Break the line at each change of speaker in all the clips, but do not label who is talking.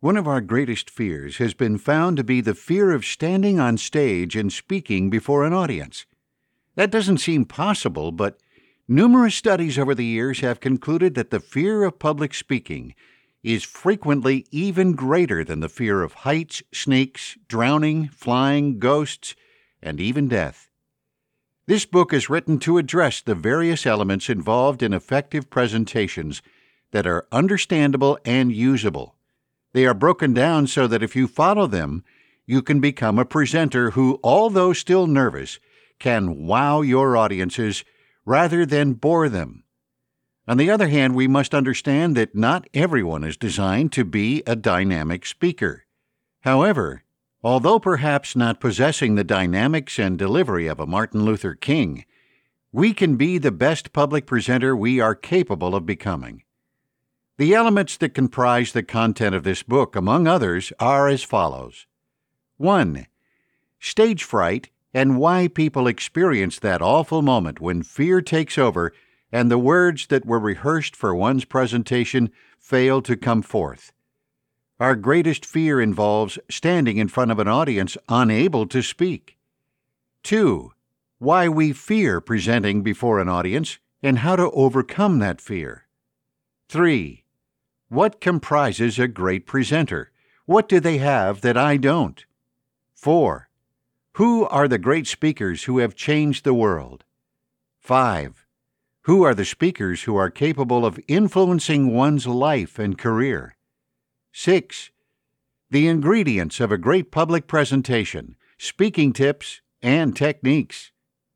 One of our greatest fears has been found to be the fear of standing on stage and speaking before an audience. That doesn't seem possible, but numerous studies over the years have concluded that the fear of public speaking is frequently even greater than the fear of heights, snakes, drowning, flying, ghosts, and even death. This book is written to address the various elements involved in effective presentations that are understandable and usable. They are broken down so that if you follow them, you can become a presenter who, although still nervous, can wow your audiences rather than bore them. On the other hand, we must understand that not everyone is designed to be a dynamic speaker. However, although perhaps not possessing the dynamics and delivery of a Martin Luther King, we can be the best public presenter we are capable of becoming. The elements that comprise the content of this book, among others, are as follows. 1. Stage fright and why people experience that awful moment when fear takes over and the words that were rehearsed for one's presentation fail to come forth. Our greatest fear involves standing in front of an audience unable to speak. 2. Why we fear presenting before an audience and how to overcome that fear. 3. What comprises a great presenter? What do they have that I don't? 4. Who are the great speakers who have changed the world? 5. Who are the speakers who are capable of influencing one's life and career? 6. The ingredients of a great public presentation, speaking tips, and techniques.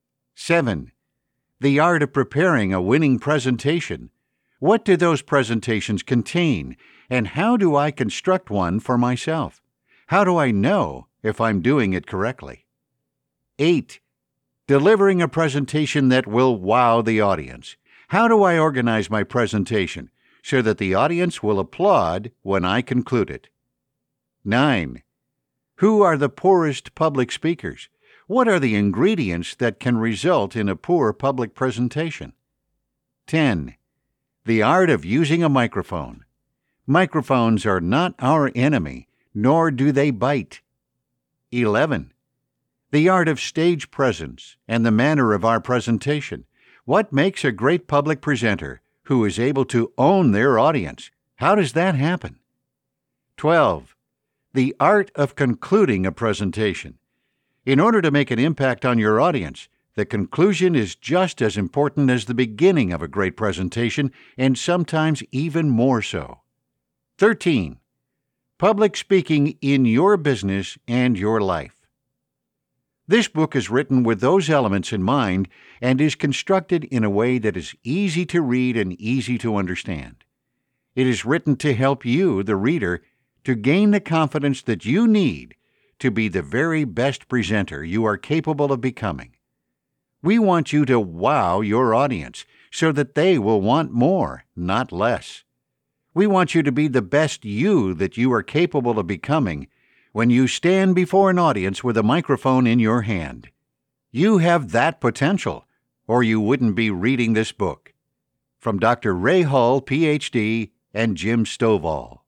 7. The art of preparing a winning presentation. What do those presentations contain, and how do I construct one for myself? How do I know if I'm doing it correctly? 8. Delivering a presentation that will wow the audience. How do I organize my presentation so that the audience will applaud when I conclude it? 9. Who are the poorest public speakers? What are the ingredients that can result in a poor public presentation? 10. The art of using a microphone. Microphones are not our enemy, nor do they bite. 11. The art of stage presence and the manner of our presentation. What makes a great public presenter who is able to own their audience? How does that happen? 12. The art of concluding a presentation. In order to make an impact on your audience, the conclusion is just as important as the beginning of a great presentation, and sometimes even more so. 13. Public speaking in your business and your life. This book is written with those elements in mind and is constructed in a way that is easy to read and easy to understand. It is written to help you, the reader, to gain the confidence that you need to be the very best presenter you are capable of becoming. We want you to wow your audience so that they will want more, not less. We want you to be the best you that you are capable of becoming when you stand before an audience with a microphone in your hand. You have that potential, or you wouldn't be reading this book. From Dr. Ray Hull, Ph.D., and Jim Stovall.